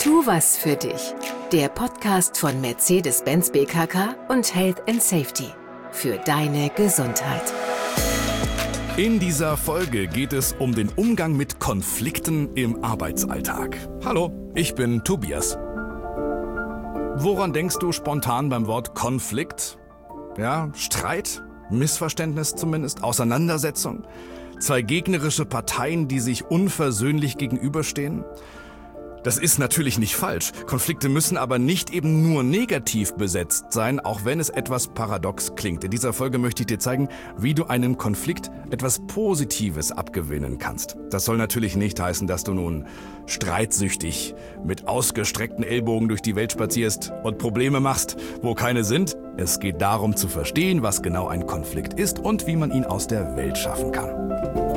Tu was für dich. Der Podcast von Mercedes-Benz BKK und Health & Safety. Für deine Gesundheit. In dieser Folge geht es um den Umgang mit Konflikten im Arbeitsalltag. Hallo, ich bin Tobias. Woran denkst du spontan beim Wort Konflikt? Ja, Streit, Missverständnis zumindest, Auseinandersetzung, zwei gegnerische Parteien, die sich unversöhnlich gegenüberstehen? Das ist natürlich nicht falsch. Konflikte müssen aber nicht eben nur negativ besetzt sein, auch wenn es etwas paradox klingt. In dieser Folge möchte ich dir zeigen, wie du einem Konflikt etwas Positives abgewinnen kannst. Das soll natürlich nicht heißen, dass du nun streitsüchtig mit ausgestreckten Ellbogen durch die Welt spazierst und Probleme machst, wo keine sind. Es geht darum zu verstehen, was genau ein Konflikt ist und wie man ihn aus der Welt schaffen kann.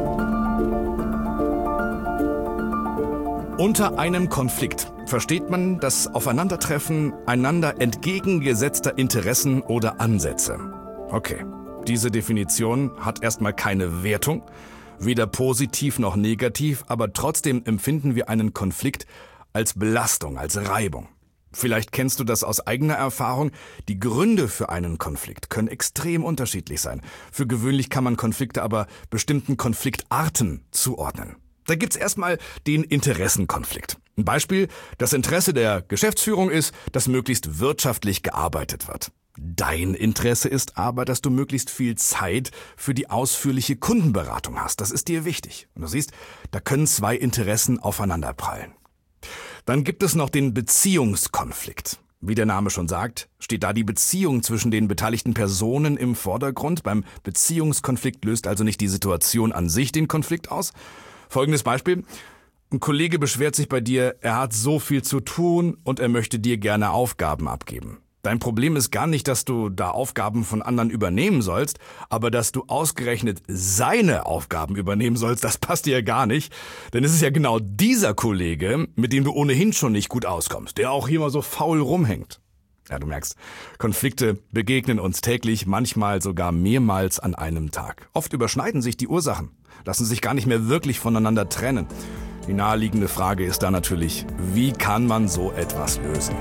Unter einem Konflikt versteht man das Aufeinandertreffen einander entgegengesetzter Interessen oder Ansätze. Okay, diese Definition hat erstmal keine Wertung, weder positiv noch negativ, aber trotzdem empfinden wir einen Konflikt als Belastung, als Reibung. Vielleicht kennst du das aus eigener Erfahrung. Die Gründe für einen Konflikt können extrem unterschiedlich sein. Für gewöhnlich kann man Konflikte aber bestimmten Konfliktarten zuordnen. Da gibt's erstmal den Interessenkonflikt. Ein Beispiel: Das Interesse der Geschäftsführung ist, dass möglichst wirtschaftlich gearbeitet wird. Dein Interesse ist aber, dass du möglichst viel Zeit für die ausführliche Kundenberatung hast. Das ist dir wichtig. Und du siehst, da können zwei Interessen aufeinanderprallen. Dann gibt es noch den Beziehungskonflikt. Wie der Name schon sagt, steht da die Beziehung zwischen den beteiligten Personen im Vordergrund. Beim Beziehungskonflikt löst also nicht die Situation an sich den Konflikt aus. Folgendes Beispiel: Ein Kollege beschwert sich bei dir, er hat so viel zu tun und er möchte dir gerne Aufgaben abgeben. Dein Problem ist gar nicht, dass du da Aufgaben von anderen übernehmen sollst, aber dass du ausgerechnet seine Aufgaben übernehmen sollst, das passt dir ja gar nicht. Denn es ist ja genau dieser Kollege, mit dem du ohnehin schon nicht gut auskommst, der auch hier mal so faul rumhängt. Ja, du merkst, Konflikte begegnen uns täglich, manchmal sogar mehrmals an einem Tag. Oft überschneiden sich die Ursachen, lassen sich gar nicht mehr wirklich voneinander trennen. Die naheliegende Frage ist da natürlich, wie kann man so etwas lösen?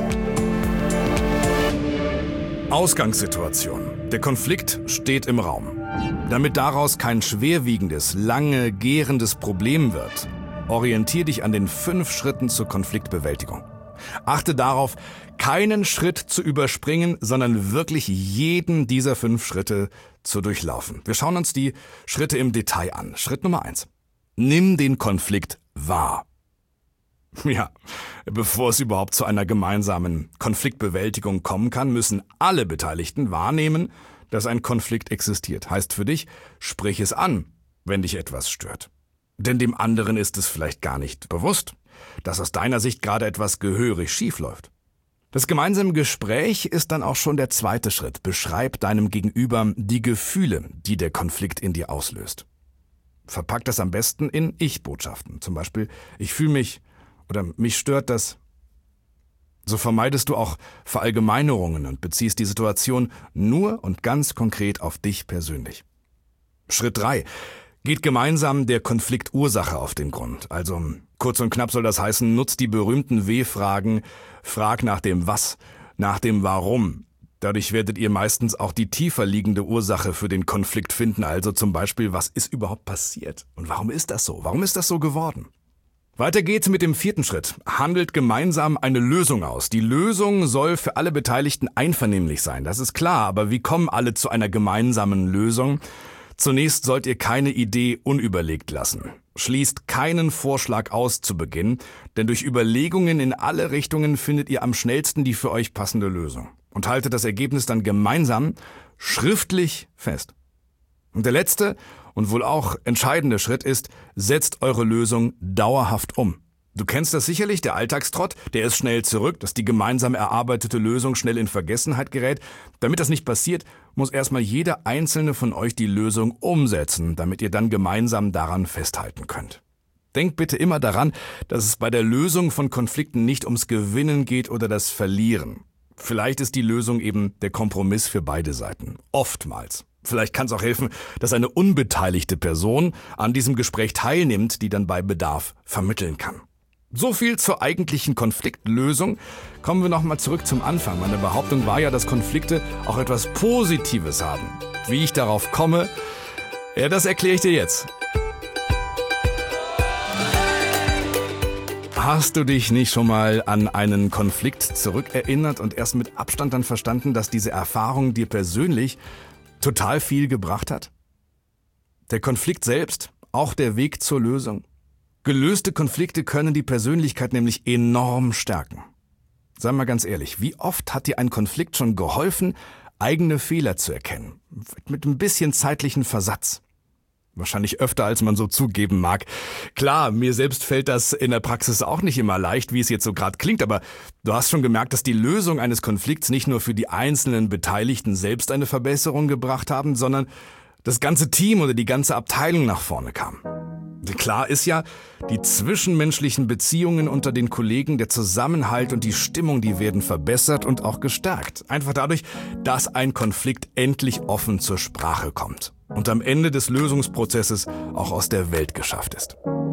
Ausgangssituation. Der Konflikt steht im Raum. Damit daraus kein schwerwiegendes, lange gärendes Problem wird, orientier dich an den 5 Schritten zur Konfliktbewältigung. Achte darauf, keinen Schritt zu überspringen, sondern wirklich jeden dieser 5 Schritte zu durchlaufen. Wir schauen uns die Schritte im Detail an. Schritt Nummer 1. Nimm den Konflikt wahr. Ja, bevor es überhaupt zu einer gemeinsamen Konfliktbewältigung kommen kann, müssen alle Beteiligten wahrnehmen, dass ein Konflikt existiert. Heißt für dich, sprich es an, wenn dich etwas stört. Denn dem anderen ist es vielleicht gar nicht bewusst, dass aus deiner Sicht gerade etwas gehörig schief läuft. Das gemeinsame Gespräch ist dann auch schon der 2. Schritt. Beschreib deinem Gegenüber die Gefühle, die der Konflikt in dir auslöst. Verpack das am besten in Ich-Botschaften. Zum Beispiel, ich fühle mich oder mich stört das. So vermeidest du auch Verallgemeinerungen und beziehst die Situation nur und ganz konkret auf dich persönlich. Schritt 3. Geht gemeinsam der Konfliktursache auf den Grund. Also kurz und knapp soll das heißen, nutzt die berühmten W-Fragen, frag nach dem Was, nach dem Warum. Dadurch werdet ihr meistens auch die tiefer liegende Ursache für den Konflikt finden. Also zum Beispiel, was ist überhaupt passiert? Und warum ist das so? Warum ist das so geworden? Weiter geht's mit dem 4. Schritt. Handelt gemeinsam eine Lösung aus. Die Lösung soll für alle Beteiligten einvernehmlich sein. Das ist klar, aber wie kommen alle zu einer gemeinsamen Lösung? Zunächst sollt ihr keine Idee unüberlegt lassen. Schließt keinen Vorschlag aus zu Beginn, denn durch Überlegungen in alle Richtungen findet ihr am schnellsten die für euch passende Lösung. Und haltet das Ergebnis dann gemeinsam schriftlich fest. Und der letzte und wohl auch entscheidende Schritt ist, setzt eure Lösung dauerhaft um. Du kennst das sicherlich, der Alltagstrott, der ist schnell zurück, dass die gemeinsam erarbeitete Lösung schnell in Vergessenheit gerät. Damit das nicht passiert, muss erstmal jeder einzelne von euch die Lösung umsetzen, damit ihr dann gemeinsam daran festhalten könnt. Denkt bitte immer daran, dass es bei der Lösung von Konflikten nicht ums Gewinnen geht oder das Verlieren. Vielleicht ist die Lösung eben der Kompromiss für beide Seiten. Oftmals. Vielleicht kann es auch helfen, dass eine unbeteiligte Person an diesem Gespräch teilnimmt, die dann bei Bedarf vermitteln kann. So viel zur eigentlichen Konfliktlösung. Kommen wir nochmal zurück zum Anfang. Meine Behauptung war ja, dass Konflikte auch etwas Positives haben. Wie ich darauf komme, ja, das erkläre ich dir jetzt. Hast du dich nicht schon mal an einen Konflikt zurückerinnert und erst mit Abstand dann verstanden, dass diese Erfahrung dir persönlich total viel gebracht hat? Der Konflikt selbst, auch der Weg zur Lösung. Gelöste Konflikte können die Persönlichkeit nämlich enorm stärken. Sei mal ganz ehrlich, wie oft hat dir ein Konflikt schon geholfen, eigene Fehler zu erkennen? Mit ein bisschen zeitlichen Versatz. Wahrscheinlich öfter, als man so zugeben mag. Klar, mir selbst fällt das in der Praxis auch nicht immer leicht, wie es jetzt so gerade klingt, aber du hast schon gemerkt, dass die Lösung eines Konflikts nicht nur für die einzelnen Beteiligten selbst eine Verbesserung gebracht haben, sondern das ganze Team oder die ganze Abteilung nach vorne kam. Klar ist ja, die zwischenmenschlichen Beziehungen unter den Kollegen, der Zusammenhalt und die Stimmung, die werden verbessert und auch gestärkt. Einfach dadurch, dass ein Konflikt endlich offen zur Sprache kommt und am Ende des Lösungsprozesses auch aus der Welt geschafft ist.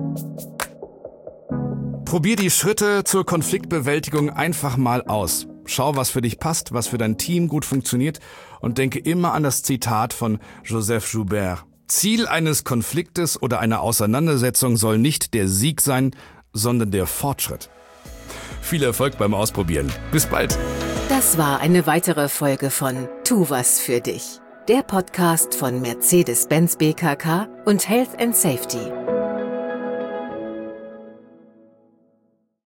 Probier die Schritte zur Konfliktbewältigung einfach mal aus. Schau, was für dich passt, was für dein Team gut funktioniert und denke immer an das Zitat von Joseph Joubert. Ziel eines Konfliktes oder einer Auseinandersetzung soll nicht der Sieg sein, sondern der Fortschritt. Viel Erfolg beim Ausprobieren. Bis bald. Das war eine weitere Folge von Tu was für dich. Der Podcast von Mercedes-Benz BKK und Health & Safety.